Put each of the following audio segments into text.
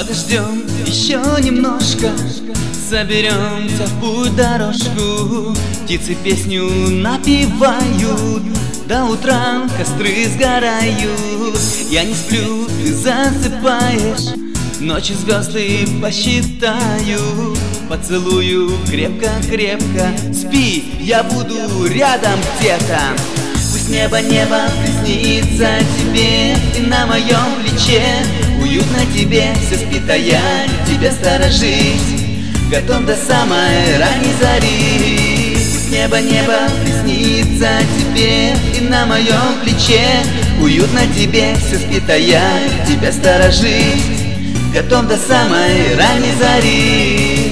Подождем еще немножко, соберемся в путь дорожку. Птицы песню напевают, до утра костры сгорают. Я не сплю, ты засыпаешь, ночи звезды посчитаю. Поцелую крепко-крепко, спи, я буду рядом где-то. Пусть небо приснится тебе, и на моем плече уютно тебе все спит, а я тебя сторожить готов до самой ранней зари. Пусть небо приснится тебе, и на моем плече уютно тебе все спит, а я тебя сторожить готов до самой ранней зари.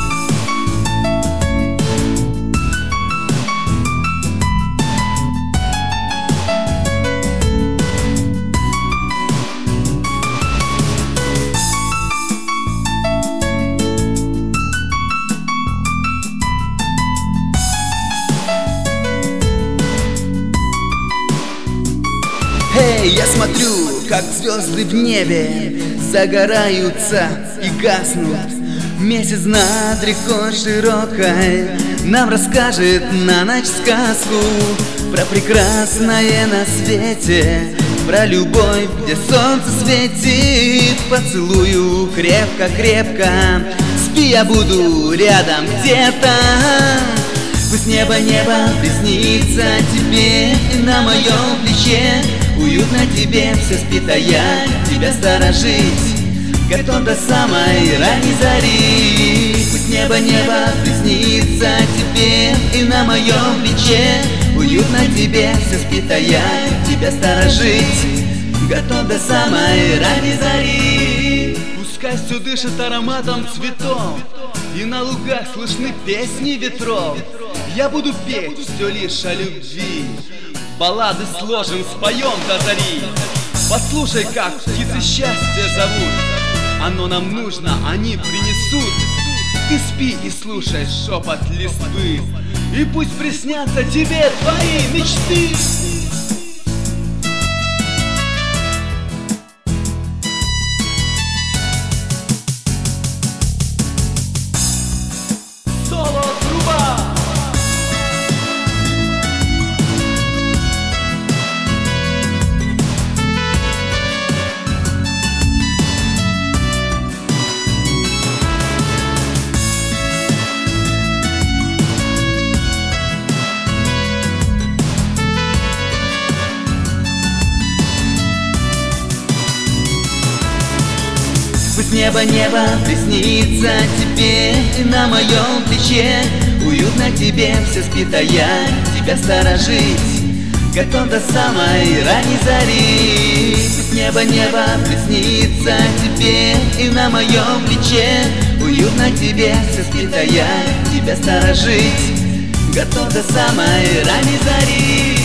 Я смотрю, как звезды в небе загораются и гаснут. Месяц над рекой широкой нам расскажет на ночь сказку про прекрасное на свете, про любовь, где солнце светит. Поцелую крепко-крепко, спи, я буду рядом где-то. Пусть небо приснится тебе, и на моем плече уютно тебе все спит, а я тебя сторожить готов до самой ранней зари. Пусть небо приснится тебе, и на моем плече уютно тебе все спит, а я тебя сторожить готов до самой ранней зари. Пускай все дышит ароматом цветов, и на лугах слышны песни ветров. Я буду петь все лишь о любви, баллады сложим, споем до зари. Послушай, как птицы счастье зовут, оно нам нужно, они принесут. Ты спи и слушай шепот листвы, и пусть приснятся тебе твои мечты. Пусть небо приснится тебе, и на моем плече уютно тебе все спит, а я тебя сторожить готов до самой ранней зари. Пусть небо приснится тебе, и на моем плече уютно тебе все спит, а я тебя сторожить готов до самой ранней зари.